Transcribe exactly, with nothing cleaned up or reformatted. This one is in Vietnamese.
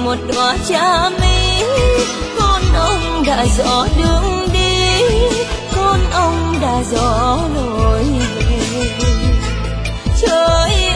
một đóa cha mỹ. Con ông đã rõ đường đi, con ông đã rõ lối về. Trời